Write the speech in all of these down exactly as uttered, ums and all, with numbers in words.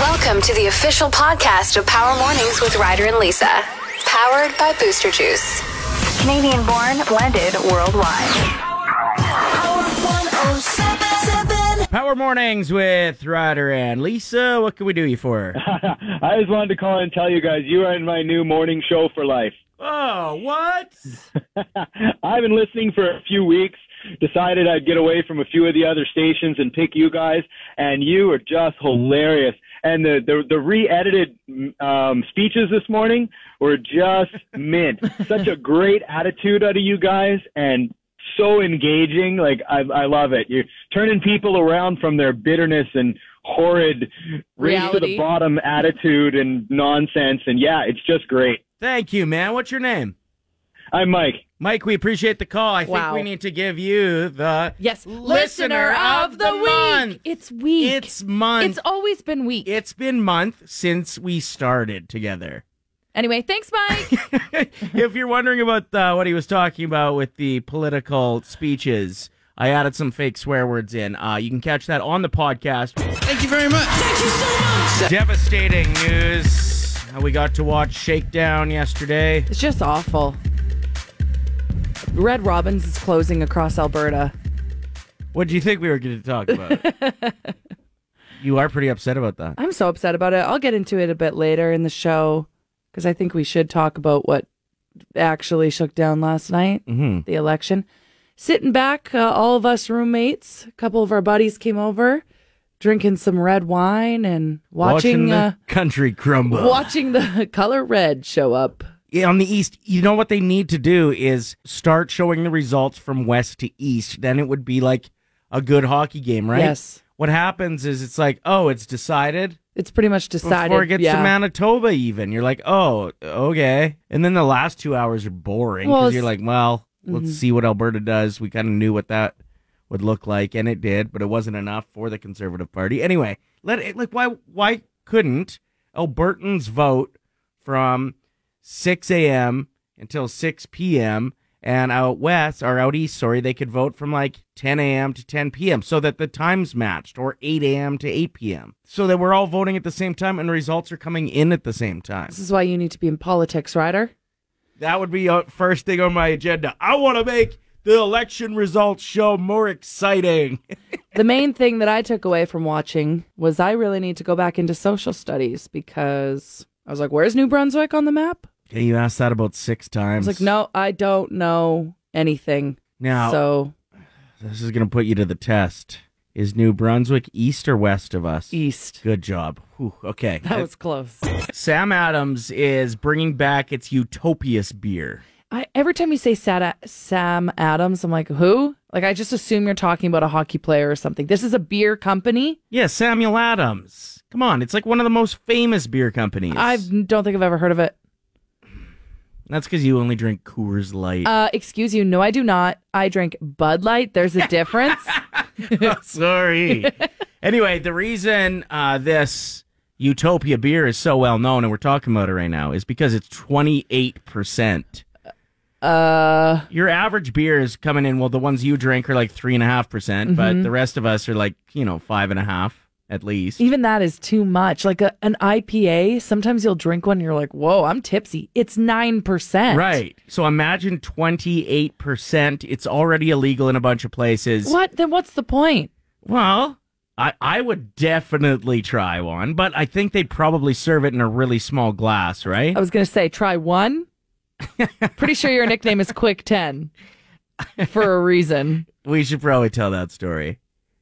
Welcome to the official podcast of Power Mornings with Ryder and Lisa. Powered by Booster Juice. Canadian born, blended worldwide. Power one oh seven seven. Power Mornings with Ryder and Lisa. What can we do you for? I just wanted to call and tell you guys you are in my new morning show for life. Oh, what? I've been listening for a few weeks. Decided I'd get away from a few of the other stations and pick you guys, and you are just hilarious. And the the, the re-edited um, speeches this morning were just mint. Such a great attitude out of you guys, and so engaging. Like, I, I love it. You're turning people around from their bitterness and horrid, race to the bottom attitude and nonsense. And yeah, it's just great. Thank you, man. What's your name? I'm Mike. Mike, we appreciate the call. I wow. think we need to give you the yes listener of the month. It's week. It's month. It's always been week. It's been month since we started together. Anyway, thanks, Mike. If you're wondering about uh, what he was talking about with the political speeches, I added some fake swear words in. Uh, you can catch that on the podcast. Thank you very much. Thank you so much. Devastating news. Uh, we got to watch Shakedown yesterday. It's just awful. Red Robin's is closing across Alberta. What do you think we were going to talk about? You are pretty upset about that. I'm so upset about it. I'll get into it a bit later in the show because I think we should talk about what actually shook down last night, mm-hmm. the election. Sitting back, uh, all of us roommates, a couple of our buddies came over, drinking some red wine and watching, watching the uh, country crumble. Watching the color red show up. Yeah, on the East, you know what they need to do is start showing the results from West to East. Then it would be like a good hockey game, right? Yes. What happens is it's like, oh, it's decided. It's pretty much decided. Before it gets yeah. to Manitoba even. You're like, oh, okay. And then the last two hours are boring because well, you're like, well, mm-hmm. let's see what Alberta does. We kind of knew what that would look like, and it did, but it wasn't enough for the Conservative Party. Anyway, let it like why why couldn't Albertans vote from six a.m. until six p.m. and out west, or out east, sorry, they could vote from like ten a.m. to ten p.m. so that the times matched, or eight a.m. to eight p.m. so that we're all voting at the same time and results are coming in at the same time. This is why you need to be in politics, Ryder. That would be the first thing on my agenda. I want to make the election results show more exciting. The main thing that I took away from watching was I really need to go back into social studies because I was like, where's New Brunswick on the map? Okay, you asked that about six times. I was like, no, I don't know anything. Now, so this is going to put you to the test. Is New Brunswick east or west of us? East. Good job. Whew, okay. That was close. Sam Adams is bringing back its Utopias beer. I, every time you say Sada, Sam Adams, I'm like, who? Like, I just assume you're talking about a hockey player or something. This is a beer company? Yeah, Samuel Adams. Come on, it's like one of the most famous beer companies. I don't think I've ever heard of it. That's because you only drink Coors Light. Uh, excuse you. No, I do not. I drink Bud Light. There's a difference. Oh, sorry. Anyway, the reason uh, this Utopia beer is so well known, and we're talking about it right now, is because it's twenty-eight percent. Uh, Your average beer is coming in, well, the ones you drink are like three point five percent, mm-hmm. but the rest of us are like, you know, five point five at least. Even that is too much. Like a, an I P A, sometimes you'll drink one and you're like, whoa, I'm tipsy. It's nine percent. Right. So imagine twenty-eight percent. It's already illegal in a bunch of places. What? Then what's the point? Well, I, I would definitely try one, but I think they'd probably serve it in a really small glass, right? I was going to say, try one. Pretty sure your nickname is Quick ten for a reason. We should probably tell that story.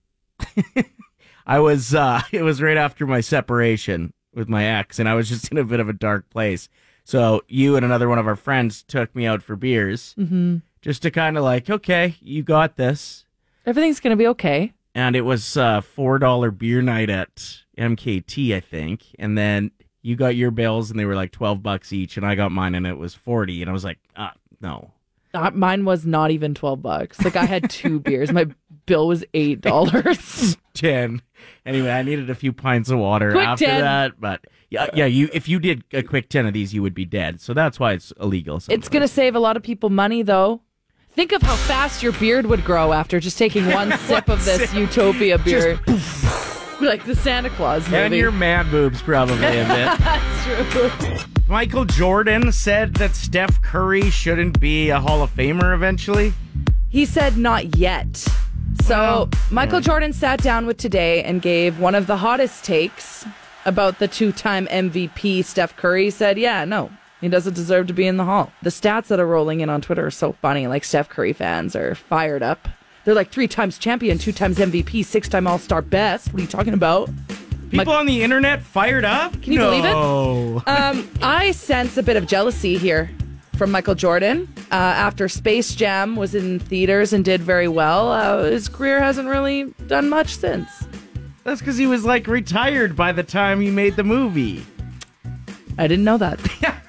I was, uh, it was right after my separation with my ex, and I was just in a bit of a dark place. So you and another one of our friends took me out for beers, mm-hmm. just to kind of like, okay, you got this. Everything's going to be okay. And it was uh, four dollar beer night at M K T, I think. And then you got your bills, and they were like twelve bucks each, and I got mine, and it was forty. And I was like, ah, no. Uh, mine was not even twelve bucks. Like, I had two beers. My bill was eight dollars. ten. Anyway, I needed a few pints of water quick after ten. that. But yeah, yeah, you if you did a quick ten of these, you would be dead. So that's why it's illegal. Sometimes. It's going to save a lot of people money, though. Think of how fast your beard would grow after just taking one sip of this sip. Utopia beer. Just, like the Santa Claus movie. And your man boobs probably a bit. That's true. Michael Jordan said that Steph Curry shouldn't be a Hall of Famer eventually. He said not yet. So Well, Michael yeah. Jordan sat down with Today and gave one of the hottest takes about the two-time M V P Steph Curry. He said, yeah, no, he doesn't deserve to be in the Hall. The stats that are rolling in on Twitter are so funny. Like, Steph Curry fans are fired up. They're like, three times champion, two times M V P, six time All-Star best. What are you talking about? People on the internet fired up? Can you believe it? No. Um, I sense a bit of jealousy here from Michael Jordan. Uh, after Space Jam was in theaters and did very well, uh, his career hasn't really done much since. That's because he was like retired by the time he made the movie. I didn't know that.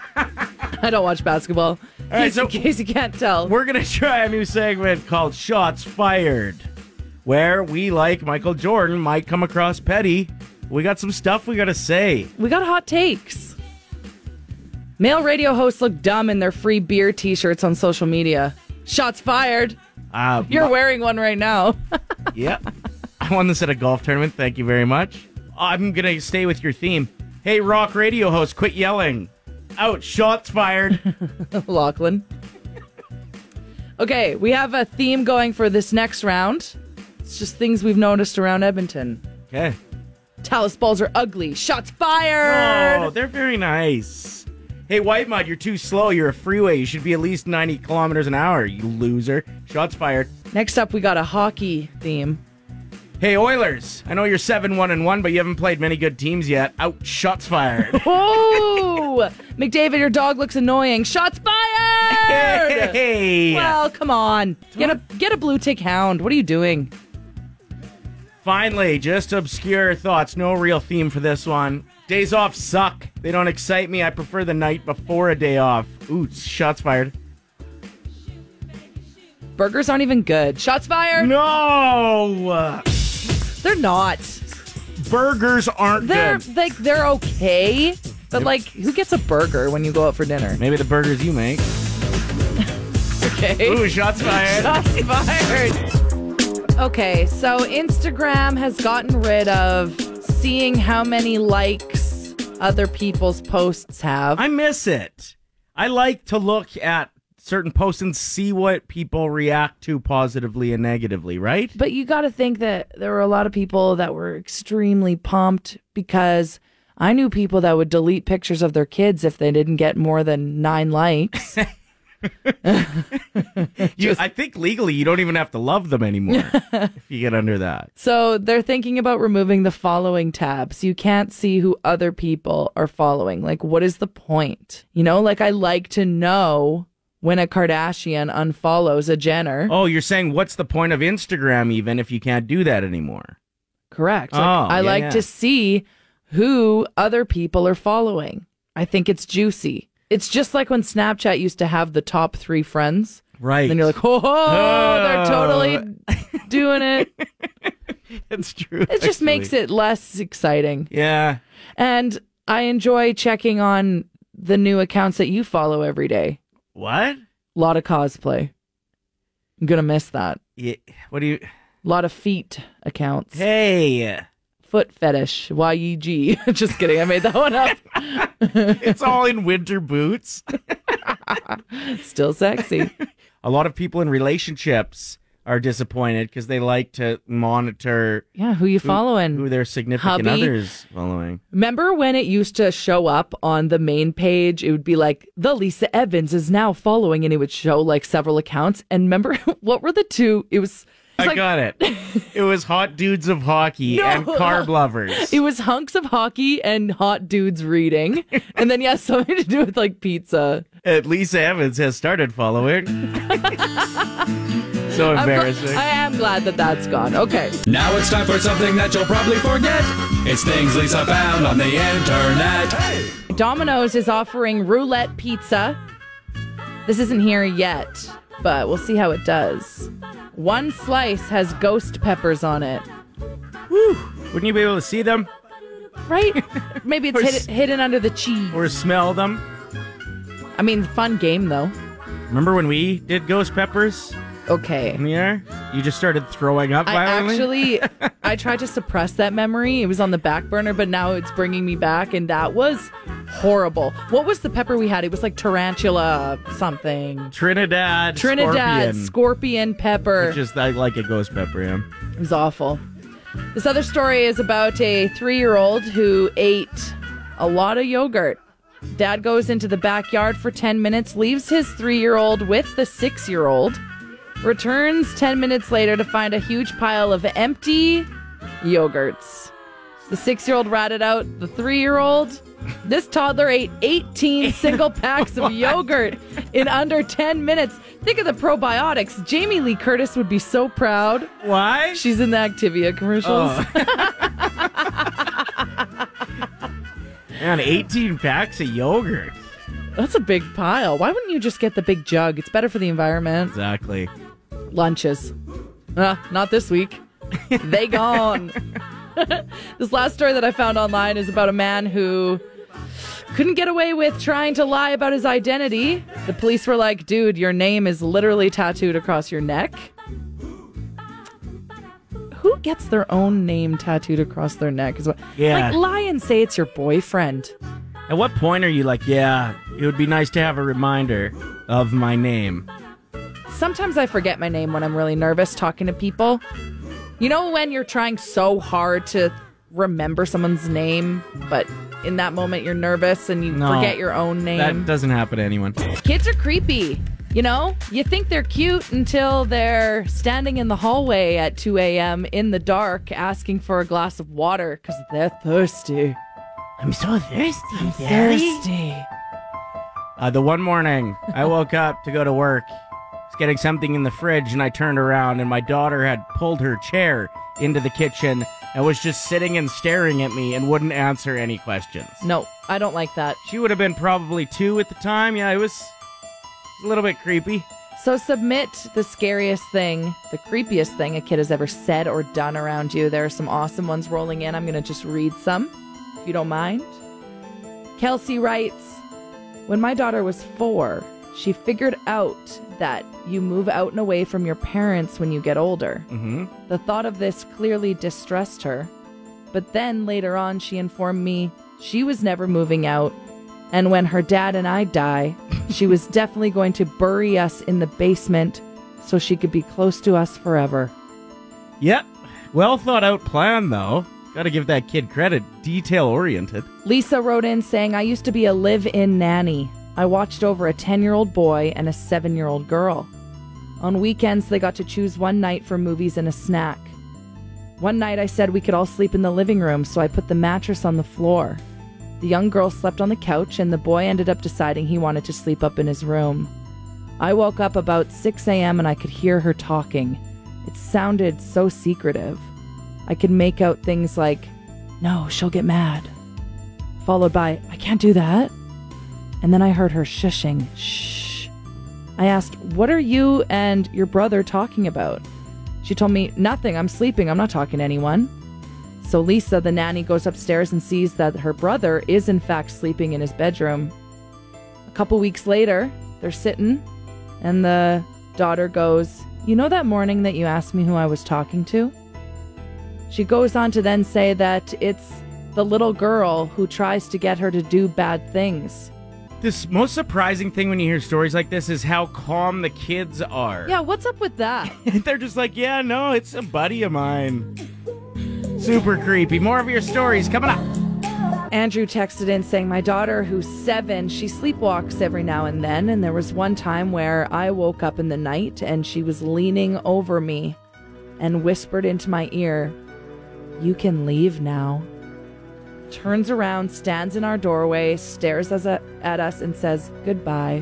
I don't watch basketball. All right, in so case you can't tell. We're going to try a new segment called Shots Fired, where we, like Michael Jordan, might come across petty. We got some stuff we got to say. We got hot takes. Male radio hosts look dumb in their free beer t-shirts on social media. Shots fired. Uh, You're my- wearing one right now. Yep. I won this at a golf tournament. Thank you very much. I'm going to stay with your theme. Hey, rock radio host, quit yelling. Ouch, shots fired. Lachlan. Okay, we have a theme going for this next round. It's just things we've noticed around Edmonton. Okay. Talus balls are ugly. Shots fired. Oh, they're very nice. Hey, White Mud, you're too slow. You're a freeway. You should be at least ninety kilometers an hour, you loser. Shots fired. Next up, we got a hockey theme. Hey, Oilers, I know you're seven one and one, but you haven't played many good teams yet. Ouch, shots fired. Oh, McDavid, your dog looks annoying. Shots fired. Hey. Well, come on. Get a get a blue tick hound. What are you doing? Finally, just obscure thoughts. No real theme for this one. Days off suck. They don't excite me. I prefer the night before a day off. Ooh, shots fired. Burgers aren't even good. Shots fired. No! They're not. Burgers aren't They're good. like they're okay, but like, who gets a burger when you go out for dinner? Maybe the burgers you make. Okay. Ooh, shots fired. Shots fired. Okay, so Instagram has gotten rid of seeing how many likes other people's posts have. I miss it. I like to look at certain posts and see what people react to positively and negatively, right? But you got to think that there were a lot of people that were extremely pumped because I knew people that would delete pictures of their kids if they didn't get more than nine likes. You, I think legally you don't even have to love them anymore if you get under that. So they're thinking about removing the following tab so you can't see who other people are following. Like, what is the point? You know, like, I like to know when a Kardashian unfollows a Jenner. Oh, you're saying what's the point of Instagram even if you can't do that anymore? Correct. Like, Oh, I yeah, like yeah. to see who other people are following. I think it's juicy. It's just like when Snapchat used to have the top three friends. Right. And you're like, oh, Oh. they're totally doing it. That's true. It just makes it less exciting. Yeah. And I enjoy checking on the new accounts that you follow every day. What? A lot of cosplay. I'm going to miss that. Yeah. What do you... A lot of feet accounts. Hey. Foot fetish. Y E G. Just kidding. I made that one up. It's all in winter boots. Still sexy. A lot of people in relationships are disappointed because they like to monitor Yeah, who you who, following? who their significant Hubby? others following. Remember when it used to show up on the main page? It would be like, the Lisa Evans is now following, and it would show like several accounts. And remember, what were the two? It was... I like, got it. It was hot dudes of hockey No. and carb lovers. It was hunks of hockey and hot dudes reading. And then, yeah, something to do with like pizza. And Lisa Evans has started following. So I'm gl- embarrassing. I am glad that that's gone. Okay. Now it's time for something that you'll probably forget. It's things Lisa found on the internet. Hey! Domino's is offering roulette pizza. This isn't here yet, but we'll see how it does. One slice has ghost peppers on it. Whew. Wouldn't you be able to see them Right? Maybe it's Or hid- s- hidden under the cheese. or smell them? I mean, fun game, though. Remember when we did ghost peppers Okay. in the air? You just started throwing up I violently? actually, I tried to suppress that memory. It was on the back burner, but now it's bringing me back, and that was horrible. What was the pepper we had? It was like tarantula something. Trinidad Trinidad scorpion. scorpion pepper. Which is I like a ghost pepper, yeah. It was awful. This other story is about a three-year-old who ate a lot of yogurt. Dad goes into the backyard for ten minutes, leaves his three-year-old with the six-year-old, returns ten minutes later to find a huge pile of empty yogurts. The six-year-old ratted out the three-year-old. This toddler ate eighteen single packs of yogurt in under ten minutes. Think of the probiotics. Jamie Lee Curtis would be so proud. Why? She's in the Activia commercials. Oh. Man, eighteen packs of yogurt. That's a big pile. Why wouldn't you just get the big jug? It's better for the environment. Exactly. Lunches. Uh, not this week. They gone. This last story that I found online is about a man who couldn't get away with trying to lie about his identity. The police were like, dude, your name is literally tattooed across your neck. Who gets their own name tattooed across their neck? Is what, Yeah. Like, lie and say it's your boyfriend. At what point are you like, yeah, it would be nice to have a reminder of my name? Sometimes I forget my name when I'm really nervous talking to people. You know when you're trying so hard to remember someone's name, but in that moment you're nervous and you No, forget your own name? That doesn't happen to anyone. Kids are creepy. You know, you think they're cute until they're standing in the hallway at two a.m. in the dark asking for a glass of water because they're thirsty. I'm so thirsty, I'm thirsty. Uh, the one morning I woke up to go to work, was getting something in the fridge, and I turned around and my daughter had pulled her chair into the kitchen and was just sitting and staring at me and wouldn't answer any questions. No, I don't like that. She would have been probably two at the time. Yeah, it was a little bit creepy. So submit the scariest thing, the creepiest thing a kid has ever said or done around you. There are some awesome ones rolling in. I'm going to just read some, if you don't mind. Kelsey writes, when my daughter was four, she figured out that you move out and away from your parents when you get older. Mm-hmm. The thought of this clearly distressed her. But then later on, she informed me she was never moving out. And when her dad and I die, she was definitely going to bury us in the basement so she could be close to us forever. Yep. Well thought out plan, though. Gotta give that kid credit. Detail oriented. Lisa wrote in saying, I used to be a live-in nanny. I watched over a ten-year-old boy and a seven-year-old girl. On weekends, they got to choose one night for movies and a snack. One night, I said we could all sleep in the living room, so I put the mattress on the floor. The young girl slept on the couch, and the boy ended up deciding he wanted to sleep up in his room. I woke up about six a.m. and I could hear her talking. It sounded so secretive. I could make out things like, no, she'll get mad. Followed by, I can't do that. And then I heard her shushing. Shh. I asked, what are you and your brother talking about? She told me, nothing, I'm sleeping, I'm not talking to anyone. So Lisa, the nanny, goes upstairs and sees that her brother is in fact sleeping in his bedroom. A couple weeks later, they're sitting, and the daughter goes, you know that morning that you asked me who I was talking to? She goes on to then say that it's the little girl who tries to get her to do bad things. This most surprising thing when you hear stories like this is how calm the kids are. Yeah, what's up with that? They're just like, yeah, no, it's a buddy of mine. Super creepy. More of your stories coming up. Andrew texted in saying, my daughter, who's seven, she sleepwalks every now and then, and there was one time where I woke up in the night and she was leaning over me and whispered into my ear, you can leave now. Turns around, stands in our doorway, stares as a, at us and says, goodbye.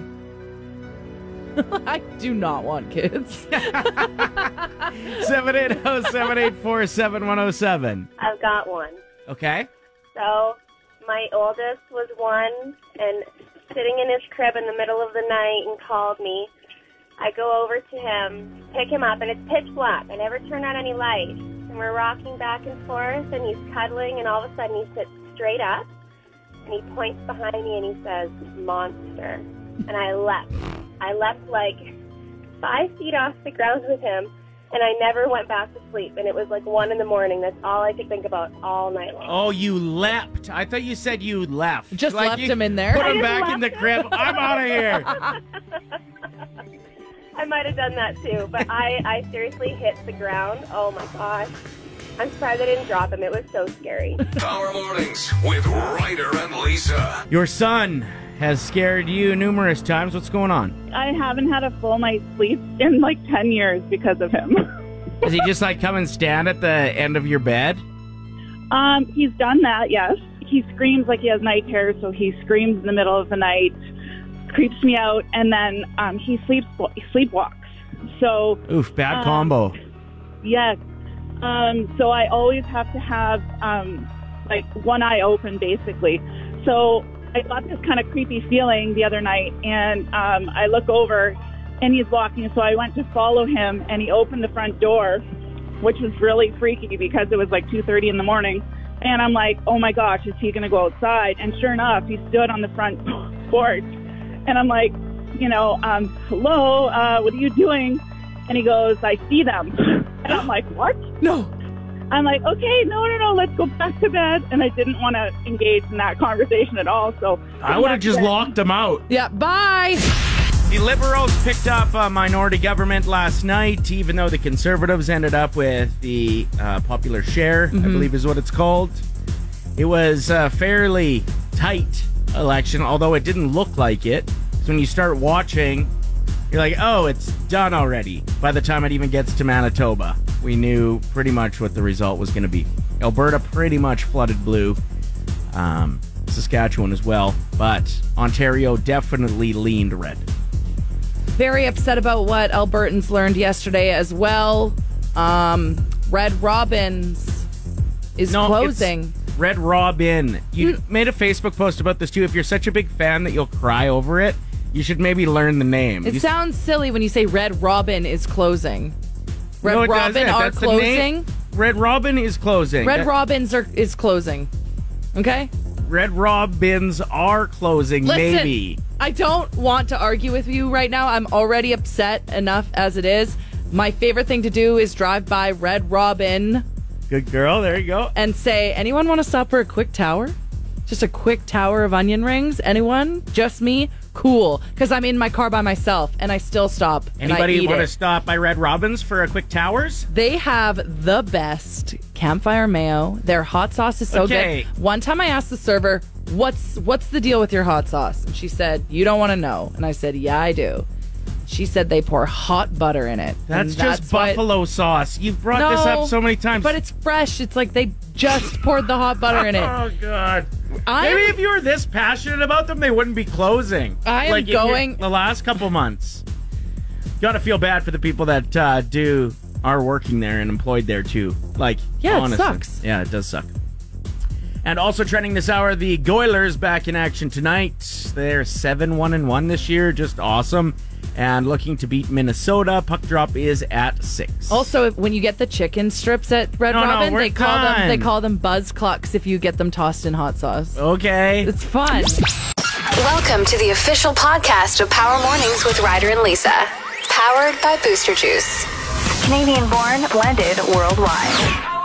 I do not want kids. seven eight zero, seven eight four, seven one zero seven. I've got one. Okay. So my oldest was one and sitting in his crib in the middle of the night and called me. I go over to him, pick him up, and it's pitch black. I never turn on any light. And we're rocking back and forth, and he's cuddling, and all of a sudden he sits straight up, and he points behind me, and he says, monster. And I leapt. I leapt like five feet off the ground with him, and I never went back to sleep. And it was like one in the morning. That's all I could think about all night long. Oh, you leapt. I thought you said you left. Just Like left you him in there? Put I him just back left in the him. crib. I'm out of here. I might have done that too, but I, I seriously hit the ground. Oh my gosh. I'm surprised I didn't drop him. It was so scary. Power Mornings with Ryder and Lisa. Your son has scared you numerous times. What's going on? I haven't had a full night's sleep in like ten years because of him. Does he just like come and stand at the end of your bed? um, he's done that, yes. He screams like he has night terrors, so he screams in the middle of the night, creeps me out, and then um, he sleeps sleepwalks. So, Oof, bad um, combo. yes. Um, so I always have to have um, like one eye open, basically. So I got this kind of creepy feeling the other night, and um, I look over, and he's walking. So I went to follow him, and he opened the front door, which was really freaky because it was like two thirty in the morning. And I'm like, oh my gosh, is he going to go outside? And sure enough, he stood on the front porch. And I'm like, you know, um, hello, uh, what are you doing? And he goes, I see them. And I'm like, what? No. I'm like, okay, no, no, no, let's go back to bed. And I didn't want to engage in that conversation at all. So I would have just locked him out. Yeah, bye. The Liberals picked up a minority government last night, even though the Conservatives ended up with the uh, popular share, Mm-hmm. I believe is what it's called. It was a fairly tight election, although it didn't look like it. So when you start watching, you're like, oh, it's done already. By the time it even gets to Manitoba, we knew pretty much what the result was going to be. Alberta pretty much flooded blue. Um, Saskatchewan as well. But Ontario definitely leaned red. Very upset about what Albertans learned yesterday as well. Um, Red Robin's is No, closing. it's Red Robin. You made a Facebook post about this too. If you're such a big fan that you'll cry over it, you should maybe learn the name. It You- sounds silly when you say Red Robin is closing. Red No, it Robin doesn't. are That's the name. closing. Red Robin is closing. Red That- Robins are is closing. Okay? Red Robins are closing, Listen, maybe. I don't want to argue with you right now. I'm already upset enough as it is. My favorite thing to do is drive by Red Robin Good girl. There you go. and say, anyone want to stop for a quick tower? Just a quick tower of onion rings? Anyone? Just me? Cool. Because I'm in my car by myself and I still stop and I Anybody eat want to it. stop by Red Robins for a quick towers? They have the best campfire mayo. Their hot sauce is so Okay. good. One time I asked the server, what's what's the deal with your hot sauce? And she said, you don't want to know. And I said, yeah, I do. She said they pour hot butter in it. That's And just why- buffalo sauce. You've brought No, this up so many times. But it's fresh. It's like they just poured the hot butter in it. Oh, God. I'm- Maybe if you were this passionate about them, they wouldn't be closing. I am like if you're- going- the last couple months. Gotta feel bad for the people that uh, do are working there and employed there too. Like, Yeah, it honestly. sucks. Yeah, it does suck. And also trending this hour, the Goilers back in action tonight. They're seven one and one this year, just awesome. And looking to beat Minnesota. Puck drop is at six. Also, if- when you get the chicken strips at Red No, no, Robin, we're they call them done. they call them buzz clucks if you get them tossed in hot sauce. Okay. It's fun. Welcome to the official podcast of Power Mornings with Ryder and Lisa. Powered by Booster Juice. Canadian born, blended worldwide.